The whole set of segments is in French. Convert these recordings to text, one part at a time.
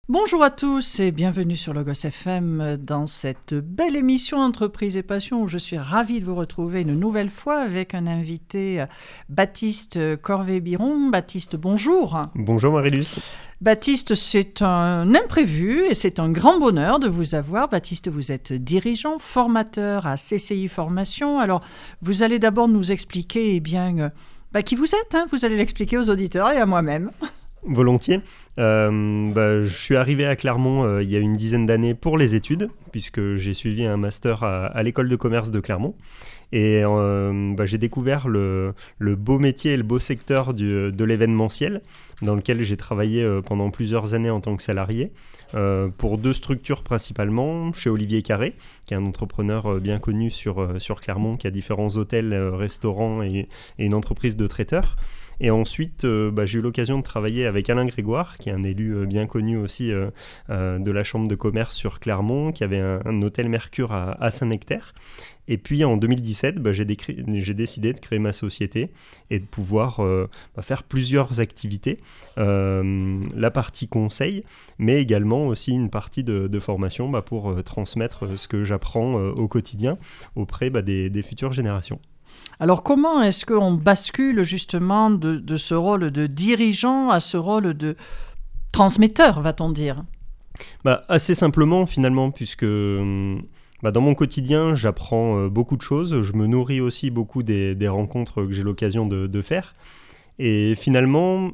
Bonjour à tous et bienvenue sur Logos FM dans cette belle émission Entreprise et Passion où je suis ravie de vous retrouver une nouvelle fois avec un invité, Baptiste Corvée-Biron. Baptiste, bonjour. Bonjour Marie-Luce. Baptiste, c'est un imprévu et c'est un grand bonheur de vous avoir. Baptiste, vous êtes dirigeant, formateur à CCI Formation. Alors, vous allez d'abord nous expliquer qui vous êtes. Vous allez l'expliquer aux auditeurs et à moi-même. Volontiers. Je suis arrivé à Clermont il y a une dizaine d'années pour les études, puisque j'ai suivi un master à l'école de commerce de Clermont. Et j'ai découvert le beau métier et le beau secteur de l'événementiel, dans lequel j'ai travaillé pendant plusieurs années en tant que salarié, pour deux structures principalement, chez Olivier Carré, qui est un entrepreneur bien connu sur Clermont, qui a différents hôtels, restaurants et une entreprise de traiteurs. Et ensuite, j'ai eu l'occasion de travailler avec Alain Grégoire, qui est un élu bien connu aussi de la Chambre de commerce sur Clermont, qui avait un hôtel Mercure à Saint-Nectaire. Et puis en 2017, j'ai décidé de créer ma société et de pouvoir faire plusieurs activités. La partie conseil, mais également aussi une partie de formation pour transmettre ce que j'apprends au quotidien auprès des futures générations. Alors comment est-ce qu'on bascule justement de ce rôle de dirigeant à ce rôle de transmetteur, va-t-on dire ? Assez simplement finalement, puisque dans mon quotidien, j'apprends beaucoup de choses. Je me nourris aussi beaucoup des rencontres que j'ai l'occasion de faire. Et finalement,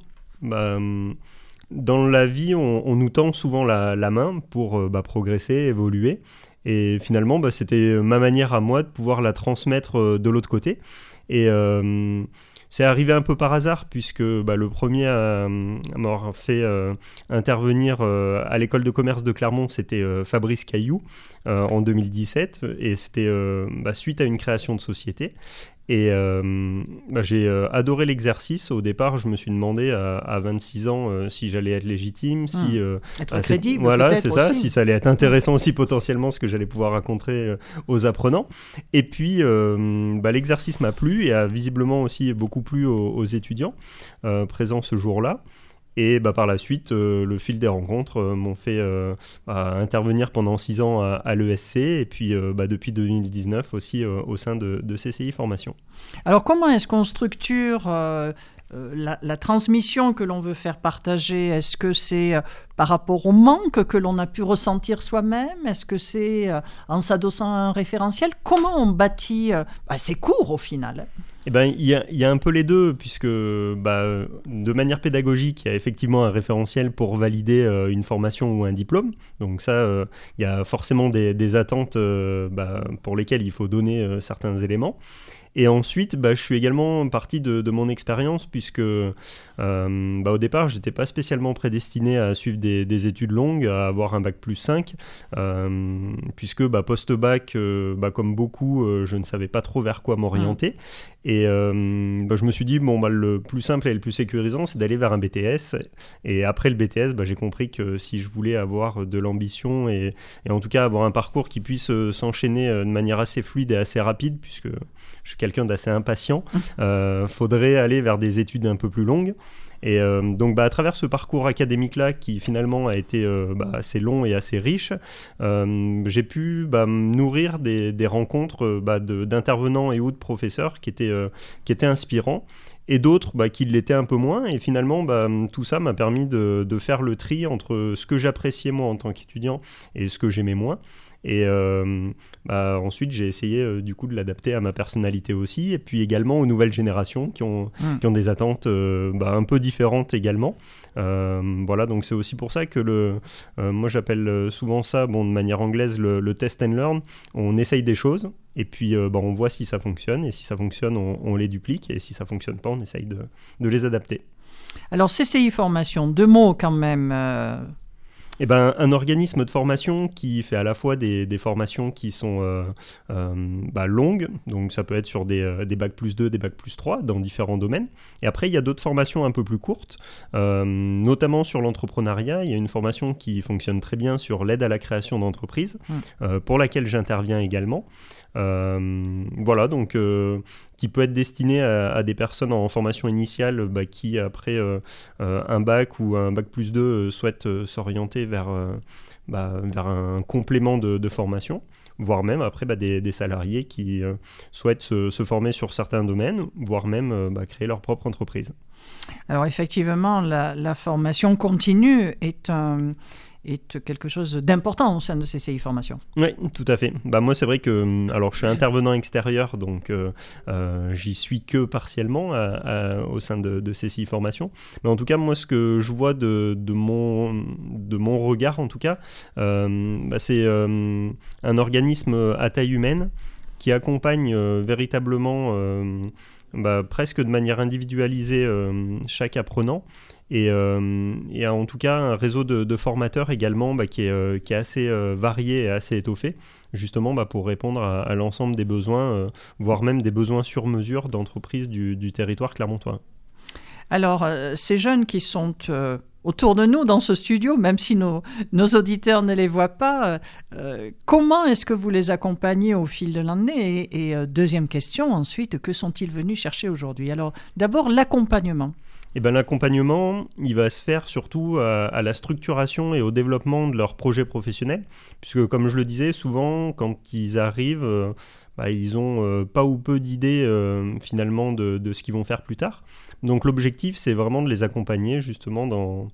dans la vie, on nous tend souvent la main pour progresser, évoluer. Et finalement, c'était ma manière à moi de pouvoir la transmettre de l'autre côté. Et c'est arrivé un peu par hasard, puisque le premier à m'avoir fait intervenir à l'école de commerce de Clermont, c'était Fabrice Cailloux en 2017. Et c'était suite à une création de société. Et j'ai adoré l'exercice. Au départ, je me suis demandé à 26 ans si j'allais être légitime, si être crédible, voilà, c'est ça, aussi. si ça allait être intéressant aussi potentiellement ce que j'allais pouvoir raconter aux apprenants. Et puis l'exercice m'a plu et a visiblement aussi beaucoup plu aux étudiants présents ce jour-là. Et par la suite, le fil des rencontres m'ont fait intervenir pendant 6 ans à l'ESC et puis depuis 2019 aussi au sein de CCI Formation. Alors comment est-ce qu'on structure la transmission que l'on veut faire partager? Est-ce que c'est par rapport au manque que l'on a pu ressentir soi-même? Est-ce que c'est en s'adossant à un référentiel? Comment on bâtit ces cours au final? Il y a un peu les deux, puisque de manière pédagogique, il y a effectivement un référentiel pour valider une formation ou un diplôme. Donc ça, il y a forcément des attentes pour lesquelles il faut donner certains éléments. Et ensuite, je suis également parti de mon expérience, puisque au départ, je n'étais pas spécialement prédestiné à suivre des études longues, à avoir un bac plus 5, puisque post-bac, comme beaucoup, je ne savais pas trop vers quoi m'orienter. Et je me suis dit, le plus simple et le plus sécurisant, c'est d'aller vers un BTS. Et après le BTS, j'ai compris que si je voulais avoir de l'ambition et en tout cas avoir un parcours qui puisse s'enchaîner de manière assez fluide et assez rapide, puisque je suis quelqu'un d'assez impatient, faudrait aller vers des études un peu plus longues. Et donc à travers ce parcours académique-là qui finalement a été assez long et assez riche, j'ai pu me nourrir des rencontres d'intervenants et ou de professeurs qui étaient inspirants, et d'autres qui l'étaient un peu moins. Et finalement, tout ça m'a permis de faire le tri entre ce que j'appréciais moi en tant qu'étudiant et ce que j'aimais moins. Et ensuite, j'ai essayé du coup de l'adapter à ma personnalité aussi, et puis également aux nouvelles générations qui ont des attentes un peu différentes également. Donc c'est aussi pour ça que moi j'appelle souvent ça, de manière anglaise, le test and learn. On essaye des choses, et puis on voit si ça fonctionne, et si ça fonctionne, on les duplique, et si ça fonctionne pas, on essaye de les adapter. Alors CCI Formation, 2 mots quand même. Un organisme de formation qui fait à la fois des formations qui sont longues, donc ça peut être sur des bacs plus 2, des bacs plus 3 dans différents domaines. Et après, il y a d'autres formations un peu plus courtes, notamment sur l'entrepreneuriat. Il y a une formation qui fonctionne très bien sur l'aide à la création d'entreprises, pour laquelle j'interviens également. Qui peut être destiné à des personnes en formation initiale qui, après un bac ou un bac plus 2, souhaitent s'orienter vers un complément de formation, voire même après des salariés qui souhaitent se former sur certains domaines, voire même créer leur propre entreprise. Alors effectivement, la formation continue est quelque chose d'important au sein de CCI Formation. Oui, tout à fait. Moi, c'est vrai que je suis intervenant extérieur, donc j'y suis que partiellement au sein de CCI Formation. Mais en tout cas, moi, ce que je vois de mon regard, en tout cas, c'est un organisme à taille humaine qui accompagne véritablement presque de manière individualisée chaque apprenant et en tout cas un réseau de formateurs également qui est assez varié et assez étoffé, justement pour répondre à l'ensemble des besoins, voire même des besoins sur mesure d'entreprises du territoire clermontois. Alors, ces jeunes qui sont autour de nous dans ce studio, même si nos auditeurs ne les voient pas, comment est-ce que vous les accompagnez au fil de l'année ? Et deuxième question, ensuite, que sont-ils venus chercher aujourd'hui ? Alors, d'abord, l'accompagnement. L'accompagnement, il va se faire surtout à la structuration et au développement de leurs projets professionnels, puisque comme je le disais, souvent, quand ils arrivent, ils ont pas ou peu d'idées finalement de ce qu'ils vont faire plus tard. Donc l'objectif, c'est vraiment de les accompagner justement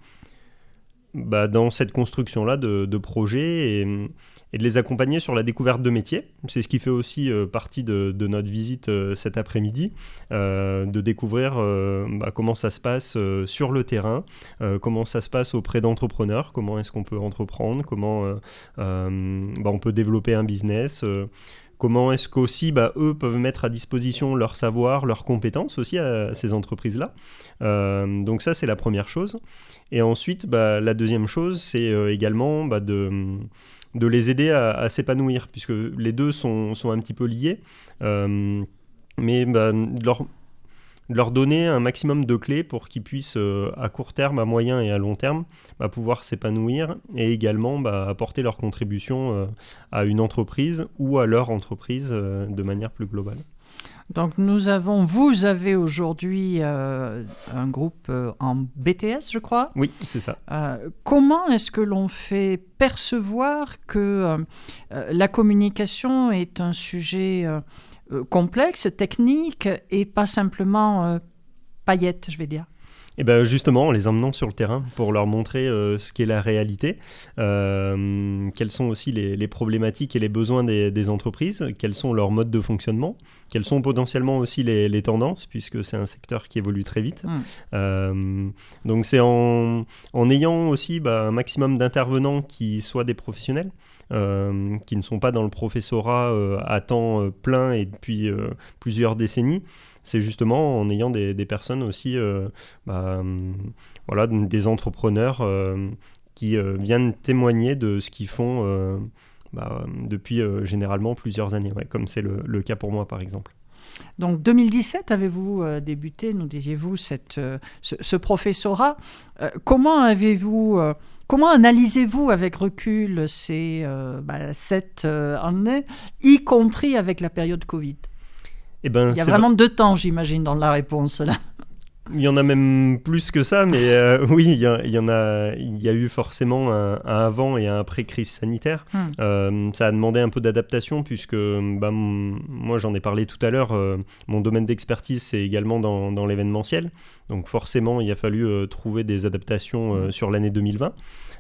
dans cette construction-là de projets et de les accompagner sur la découverte de métiers. C'est ce qui fait aussi partie de notre visite cet après-midi, de découvrir comment ça se passe sur le terrain, comment ça se passe auprès d'entrepreneurs, comment est-ce qu'on peut entreprendre, comment on peut développer un business, comment est-ce qu'aussi eux peuvent mettre à disposition leur savoir, leurs compétences aussi à ces entreprises-là. Donc ça, c'est la première chose. Et ensuite, la deuxième chose, c'est également de les aider à s'épanouir, puisque les deux sont un petit peu liés. Mais de leur donner un maximum de clés pour qu'ils puissent, à court terme, à moyen et à long terme, pouvoir s'épanouir et également apporter leur contribution à une entreprise ou à leur entreprise de manière plus globale. Donc vous avez aujourd'hui un groupe en BTS, je crois. Oui, c'est ça. Comment est-ce que l'on fait percevoir que la communication est un sujet complexe, technique et pas simplement paillettes, je vais dire? Et justement, en les emmenant sur le terrain pour leur montrer ce qu'est la réalité, quelles sont aussi les problématiques et les besoins des entreprises, quels sont leurs modes de fonctionnement, quelles sont potentiellement aussi les tendances, puisque c'est un secteur qui évolue très vite. Donc c'est en ayant aussi un maximum d'intervenants qui soient des professionnels, qui ne sont pas dans le professorat à temps plein et depuis plusieurs décennies. C'est justement en ayant des personnes aussi, des entrepreneurs qui viennent témoigner de ce qu'ils font depuis généralement plusieurs années, comme c'est le cas pour moi par exemple. Donc 2017, avez-vous débuté, nous disiez-vous, ce professorat. Comment analysez-vous avec recul ces 7 années, y compris avec la période Covid ? Il y a vraiment 2 temps, j'imagine, dans la réponse là. Il y en a même plus que ça, mais oui, il y a eu forcément un avant et un après crise sanitaire. Ça a demandé un peu d'adaptation puisque moi j'en ai parlé tout à l'heure, mon domaine d'expertise c'est également dans l'événementiel, donc forcément il a fallu trouver des adaptations sur l'année 2020.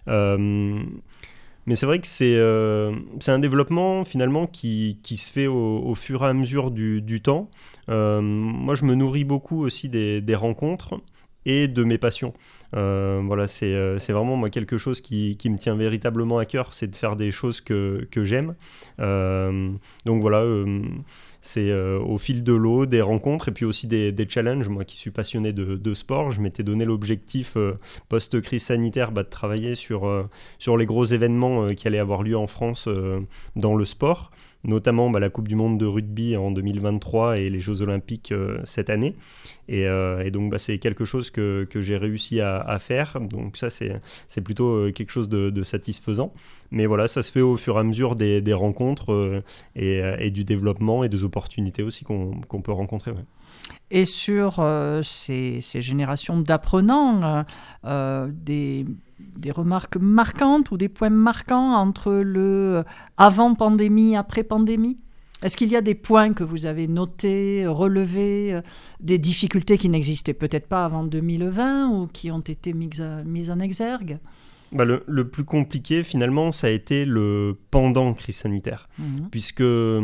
Mais c'est vrai que c'est un développement finalement qui se fait au fur et à mesure du temps. Moi, je me nourris beaucoup aussi des rencontres et de mes passions. C'est vraiment moi, quelque chose qui me tient véritablement à cœur, c'est de faire des choses que j'aime. Donc voilà, c'est au fil de l'eau, des rencontres et puis aussi des challenges. Moi qui suis passionné de sport, je m'étais donné l'objectif post-crise sanitaire de travailler sur les gros événements qui allaient avoir lieu en France dans le sport, notamment la Coupe du Monde de rugby en 2023 et les Jeux Olympiques cette année. Et donc c'est quelque chose que j'ai réussi à faire. Donc ça c'est plutôt quelque chose de satisfaisant. Mais voilà, ça se fait au fur et à mesure des rencontres et du développement et des opportunités aussi qu'on peut rencontrer. Ouais. Et sur ces générations d'apprenants, des remarques marquantes ou des points marquants entre le avant-pandémie, après-pandémie ? Est-ce qu'il y a des points que vous avez notés, relevés, des difficultés qui n'existaient peut-être pas avant 2020 ou qui ont été mises en exergue ? Le plus compliqué, finalement, ça a été le pendant crise sanitaire. Puisque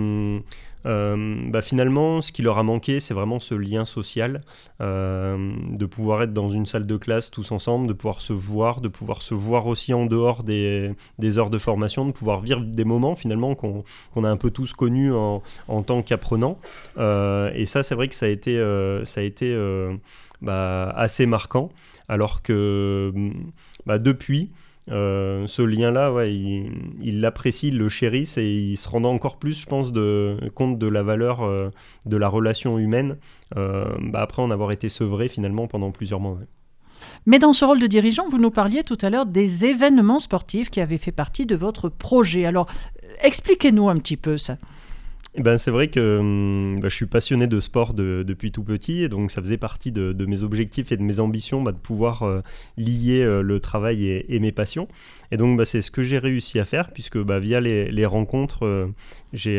finalement, ce qui leur a manqué, c'est vraiment ce lien social, de pouvoir être dans une salle de classe tous ensemble, de pouvoir se voir aussi en dehors des heures de formation, de pouvoir vivre des moments, finalement, qu'on a un peu tous connus en tant qu'apprenants. Et ça, c'est vrai que ça a été assez marquant, alors que depuis, ce lien-là, il l'apprécie, il le chérisse et il se rend encore plus, je pense, compte de la valeur de la relation humaine après en avoir été sevré finalement pendant plusieurs mois. Ouais. Mais dans ce rôle de dirigeant, vous nous parliez tout à l'heure des événements sportifs qui avaient fait partie de votre projet. Alors, expliquez-nous un petit peu ça. C'est vrai que je suis passionné de sport depuis tout petit, et donc ça faisait partie de mes objectifs et de mes ambitions de pouvoir lier le travail et mes passions. Et donc c'est ce que j'ai réussi à faire, puisque via les rencontres, j'ai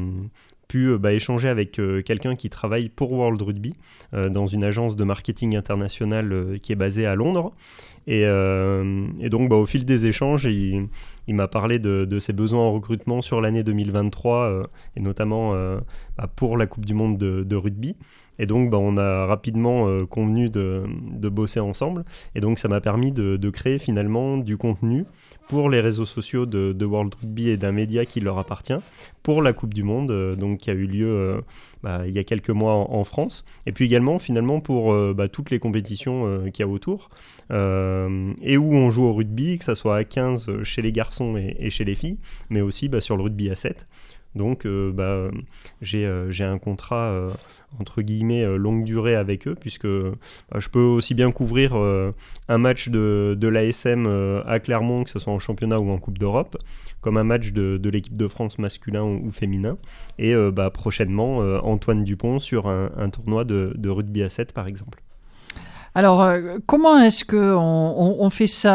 pu échanger avec quelqu'un qui travaille pour World Rugby dans une agence de marketing international qui est basée à Londres. Et donc au fil des échanges, il m'a parlé de ses besoins en recrutement sur l'année 2023 et notamment pour la Coupe du Monde de rugby. Et donc on a rapidement convenu de bosser ensemble. Et donc ça m'a permis de créer finalement du contenu pour les réseaux sociaux de World Rugby et d'un média qui leur appartient pour la Coupe du Monde, qui a eu lieu il y a quelques mois en France. Et puis également finalement pour toutes les compétitions qu'il y a autour. Et où on joue au rugby, que ça soit à 15 chez les garçons et chez les filles, mais aussi sur le rugby à 7. Donc j'ai un contrat entre guillemets longue durée avec eux, puisque je peux aussi bien couvrir un match de l'ASM à Clermont, que ce soit en championnat ou en Coupe d'Europe, comme un match de l'équipe de France masculin ou féminin, et prochainement Antoine Dupont sur un tournoi de rugby à 7 par exemple. Alors, comment est-ce qu'on fait ça ?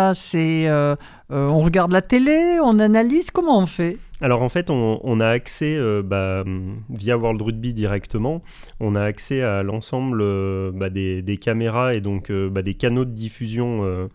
On regarde la télé, on analyse, comment on fait ? Alors en fait, on a accès, via World Rugby directement, on a accès à l'ensemble des caméras et donc des canaux de diffusion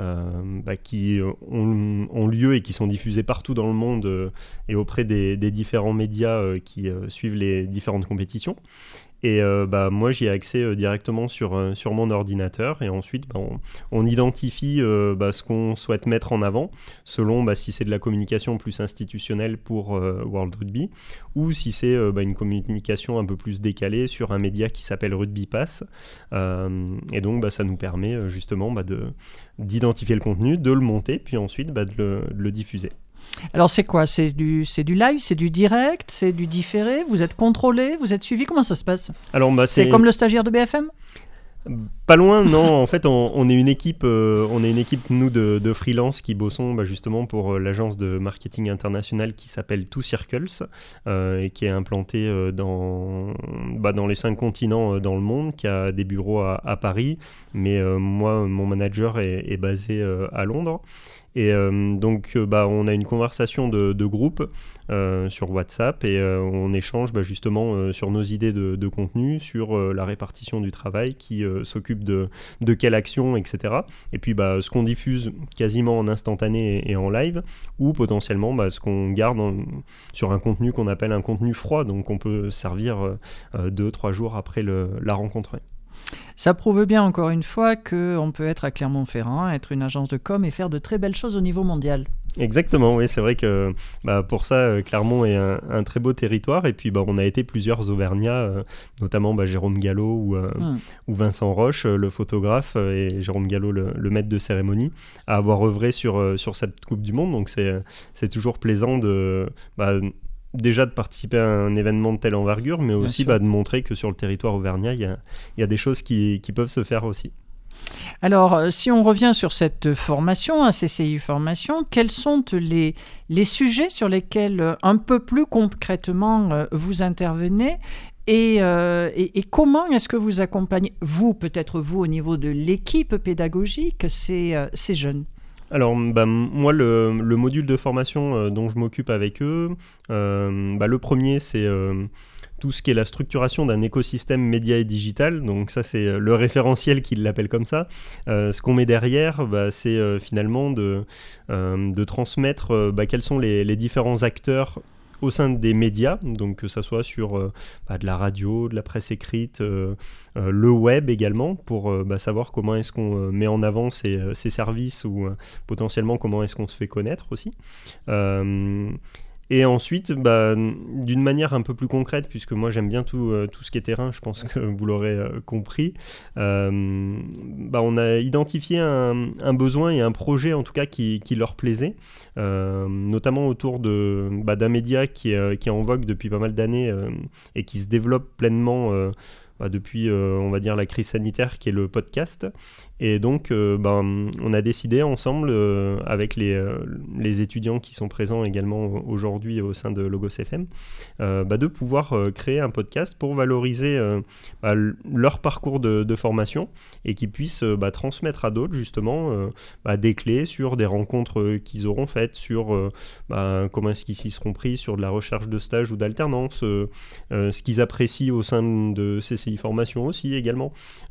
qui ont lieu et qui sont diffusés partout dans le monde et auprès des différents médias qui suivent les différentes compétitions. Et moi, j'y ai accès directement sur mon ordinateur, et ensuite on identifie ce qu'on souhaite mettre en avant selon si c'est de la communication plus institutionnelle pour World Rugby, ou si c'est une communication un peu plus décalée sur un média qui s'appelle Rugby Pass. Et donc ça nous permet justement d'identifier le contenu, de le monter, puis ensuite de le diffuser. Alors c'est quoi ? C'est du live, c'est du direct, c'est du différé ? Vous êtes contrôlé, vous êtes suivi ? Comment ça se passe ? Alors c'est comme le stagiaire de BFM ? Pas loin, non. En fait, on est une équipe, nous de freelance qui bossons justement pour l'agence de marketing international qui s'appelle Two Circles et qui est implantée dans les 5 continents dans le monde, qui a des bureaux à Paris, mais moi, mon manager est basé à Londres. Et donc, on a une conversation de groupe sur WhatsApp et on échange justement sur nos idées de contenu, sur la répartition du travail, qui s'occupe de quelle action, etc. Et puis, ce qu'on diffuse quasiment en instantané et en live, ou potentiellement ce qu'on garde sur un contenu qu'on appelle un contenu froid, donc on peut servir 2-3 jours après la rencontre. Ça prouve bien encore une fois qu'on peut être à Clermont-Ferrand, être une agence de com et faire de très belles choses au niveau mondial. Exactement, oui, c'est vrai que pour ça, Clermont est un très beau territoire. Et puis on a été plusieurs Auvergnats, notamment Jérôme Gallo ou Vincent Roche, le photographe, et Jérôme Gallo, le maître de cérémonie, à avoir œuvré sur cette Coupe du Monde. Donc c'est toujours plaisant déjà de participer à un événement de telle envergure, mais aussi de montrer que sur le territoire auvergnat, il y a des choses qui peuvent se faire aussi. Alors, si on revient sur cette formation, à CCI Formation, quels sont les sujets sur lesquels, un peu plus concrètement, vous intervenez et comment est-ce que vous accompagnez, peut-être vous, au niveau de l'équipe pédagogique, ces jeunes ? Alors, moi, le module de formation dont je m'occupe avec eux, le premier, c'est tout ce qui est la structuration d'un écosystème média et digital. Donc ça, c'est le référentiel qu'ils l'appellent comme ça. Ce qu'on met derrière, c'est finalement de transmettre quels sont les différents acteurs au sein des médias, donc que ça soit sur de la radio, de la presse écrite, le web également, pour savoir comment est-ce qu'on met en avant ces services ou potentiellement comment est-ce qu'on se fait connaître aussi. Et ensuite, d'une manière un peu plus concrète, puisque moi j'aime bien tout ce qui est terrain, je pense que vous l'aurez compris, on a identifié un besoin et un projet en tout cas qui leur plaisait, notamment autour d'un média qui est en vogue depuis pas mal d'années et qui se développe pleinement depuis, on va dire, la crise sanitaire, qui est le podcast. Et donc, on a décidé ensemble, avec les étudiants qui sont présents également aujourd'hui au sein de Logos FM, de pouvoir créer un podcast pour valoriser leur parcours de formation et qu'ils puissent transmettre à d'autres, justement, des clés sur des rencontres qu'ils auront faites, sur comment est-ce qu'ils s'y seront pris, sur de la recherche de stage ou d'alternance, ce qu'ils apprécient au sein de CCI Formation aussi également.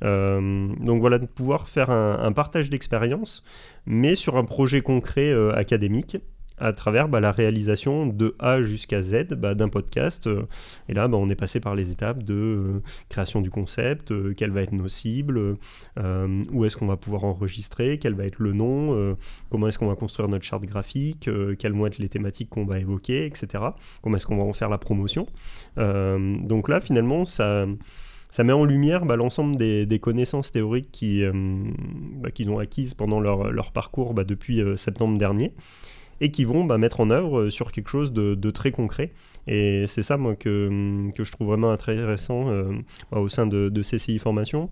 Donc voilà, de pouvoir faire un partage d'expérience, mais sur un projet concret académique, à travers la réalisation de A jusqu'à Z d'un podcast. Et là, on est passé par les étapes de création du concept, quelles vont être nos cibles, où est-ce qu'on va pouvoir enregistrer, quel va être le nom, comment est-ce qu'on va construire notre charte graphique, quelles vont être les thématiques qu'on va évoquer, etc. Comment est-ce qu'on va en faire la promotion. Donc là, finalement, ça met en lumière l'ensemble des connaissances théoriques qu'ils ont acquises pendant leur parcours depuis septembre dernier, et qui vont mettre en œuvre sur quelque chose de très concret. Et c'est ça, moi, que je trouve vraiment intéressant au sein de CCI Formation.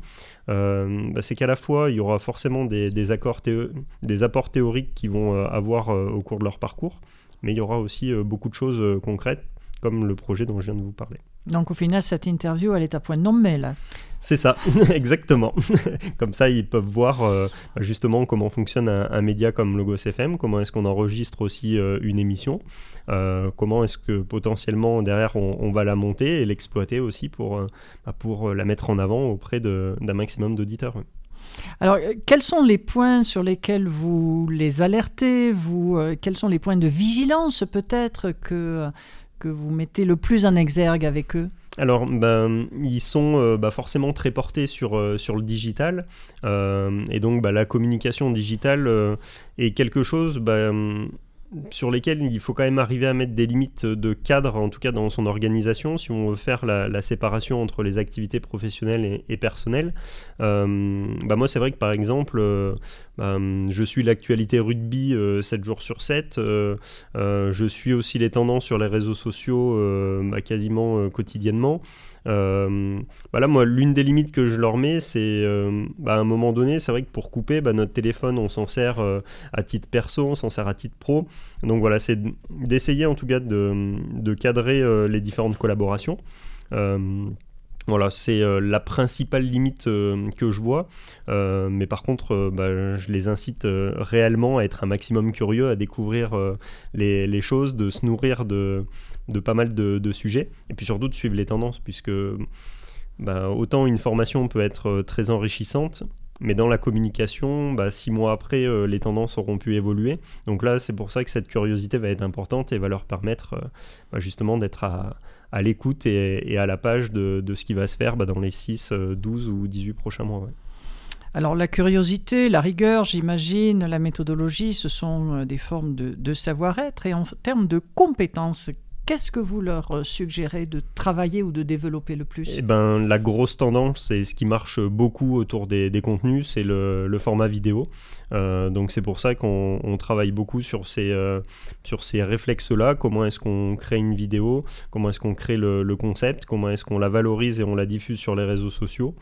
C'est qu'à la fois, il y aura forcément des apports théoriques qu'ils vont avoir au cours de leur parcours, mais il y aura aussi beaucoup de choses concrètes, comme le projet dont je viens de vous parler. Donc au final, cette interview, elle est à point nommé, là. C'est ça, exactement. Comme ça, ils peuvent voir justement comment fonctionne un média comme Logos FM, comment est-ce qu'on enregistre aussi une émission, comment est-ce que potentiellement derrière on va la monter et l'exploiter aussi pour la mettre en avant auprès d'un maximum d'auditeurs. Alors, quels sont les points sur lesquels vous les alertez, quels sont les points de vigilance peut-être que vous mettez le plus en exergue avec eux ? Alors, ils sont forcément très portés sur le digital, et donc la communication digitale est quelque chose sur lesquels il faut quand même arriver à mettre des limites de cadre, en tout cas dans son organisation, si on veut faire la séparation entre les activités professionnelles et personnelles. Moi, c'est vrai que par exemple, je suis l'actualité rugby 7 jours sur 7, je suis aussi les tendances sur les réseaux sociaux quasiment quotidiennement. Là, moi, l'une des limites que je leur mets, c'est à un moment donné, c'est vrai que pour couper, notre téléphone, on s'en sert à titre perso, on s'en sert à titre pro. Donc voilà, c'est d'essayer en tout cas de cadrer les différentes collaborations. Voilà, c'est la principale limite que je vois, mais par contre, je les incite réellement à être un maximum curieux, à découvrir les choses, de se nourrir de pas mal de sujets, et puis surtout de suivre les tendances, puisque autant une formation peut être très enrichissante, mais dans la communication, 6 mois après, les tendances auront pu évoluer. Donc là, c'est pour ça que cette curiosité va être importante et va leur permettre justement d'être à l'écoute et à la page de ce qui va se faire dans les 6, 12 ou 18 prochains mois. Ouais. Alors la curiosité, la rigueur, j'imagine, la méthodologie, ce sont des formes de savoir-être. Et en termes de compétences, qu'est-ce que vous leur suggérez de travailler ou de développer le plus ? La grosse tendance, et ce qui marche beaucoup autour des contenus, c'est le format vidéo. Donc c'est pour ça qu'on travaille beaucoup sur ces réflexes-là. Comment est-ce qu'on crée une vidéo ? Comment est-ce qu'on crée le concept ? Comment est-ce qu'on la valorise et on la diffuse sur les réseaux sociaux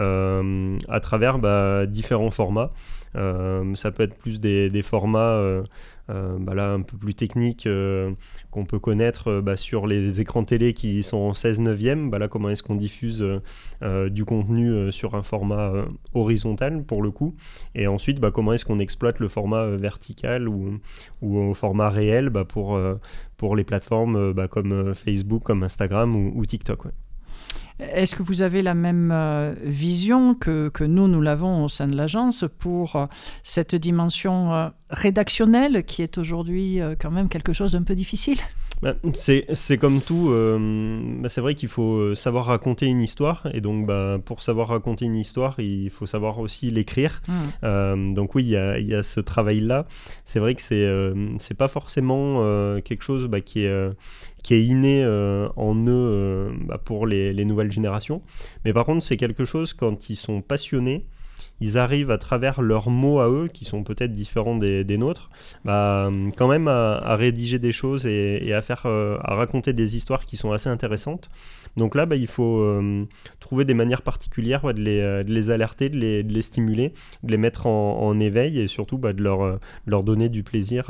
à travers différents formats. Ça peut être plus des formats là un peu plus techniques qu'on peut connaître sur les écrans télé qui sont en 16/9. Là, comment est-ce qu'on diffuse du contenu sur un format horizontal pour le coup, et ensuite comment est-ce qu'on exploite le format vertical ou au format réel pour les plateformes comme Facebook, comme Instagram ou TikTok. Ouais. Est-ce que vous avez la même vision que nous l'avons au sein de l'agence pour cette dimension rédactionnelle qui est aujourd'hui quand même quelque chose d'un peu difficile ? C'est comme tout, c'est vrai qu'il faut savoir raconter une histoire, et donc pour savoir raconter une histoire, il faut savoir aussi l'écrire. Donc oui, il y a ce travail-là. C'est vrai que c'est pas forcément quelque chose qui est inné en eux pour les nouvelles générations. Mais par contre, c'est quelque chose, quand ils sont passionnés, ils arrivent à travers leurs mots à eux, qui sont peut-être différents des nôtres, quand même à rédiger des choses et à raconter des histoires qui sont assez intéressantes. Donc là, il faut trouver des manières particulières de les alerter, de les stimuler, de les mettre en éveil, et surtout de leur donner du plaisir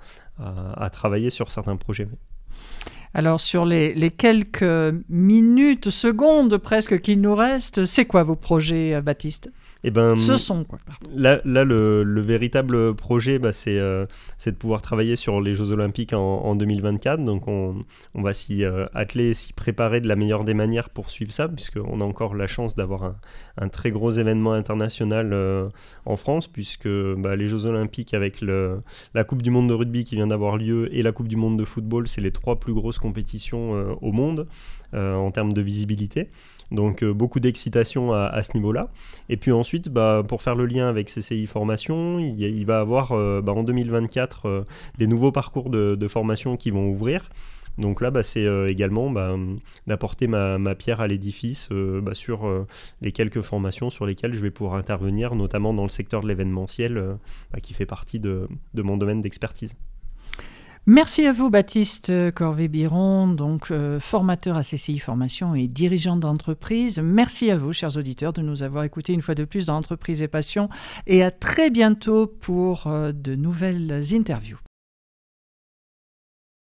à travailler sur certains projets. Alors, sur les quelques minutes, secondes presque qu'il nous reste, c'est quoi vos projets, Baptiste ? Ce sont quoi ? Là, le véritable projet, c'est de pouvoir travailler sur les Jeux Olympiques en 2024. Donc, on va s'y atteler, s'y préparer de la meilleure des manières pour suivre ça, puisqu'on a encore la chance d'avoir un très gros événement international en France, puisque les Jeux Olympiques avec la Coupe du Monde de rugby qui vient d'avoir lieu et la Coupe du Monde de football, c'est les 3 plus grosses compétitions au monde en termes de visibilité. Donc beaucoup d'excitation à ce niveau-là. Et puis ensuite, pour faire le lien avec CCI Formation, il va y avoir en 2024 des nouveaux parcours de formation qui vont ouvrir. Donc là, c'est également d'apporter ma pierre à l'édifice sur les quelques formations sur lesquelles je vais pouvoir intervenir, notamment dans le secteur de l'événementiel, qui fait partie de mon domaine d'expertise. Merci à vous, Baptiste Corvée-Biron, donc formateur à CCI Formation et dirigeant d'entreprise. Merci à vous, chers auditeurs, de nous avoir écoutés une fois de plus dans Entreprise et Passion, et à très bientôt pour de nouvelles interviews.